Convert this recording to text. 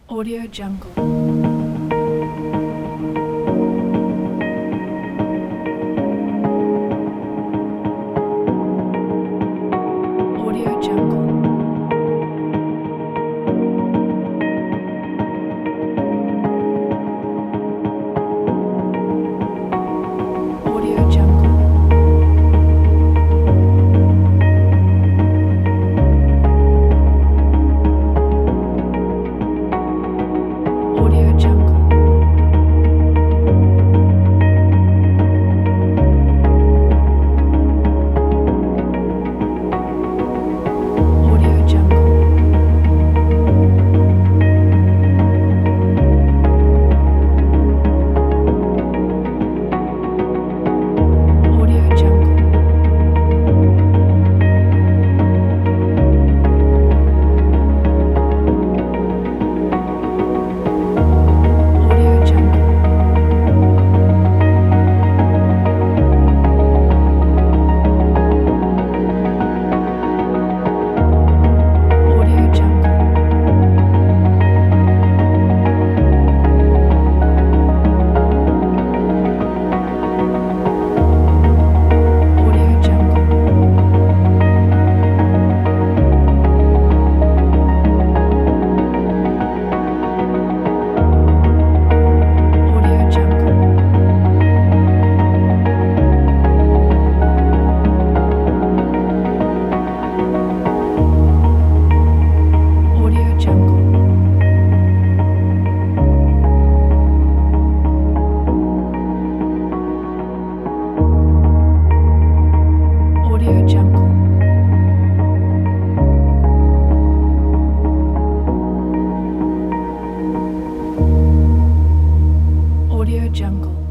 Audio Jungle. Audio Jungle. Audio Jungle. Audio Jungle. Audio Jungle. Audio Jungle. Audio Jungle. Audio Jungle. Audio Jungle. Audio Jungle. Audio Jungle. Audio Jungle. Audio Jungle.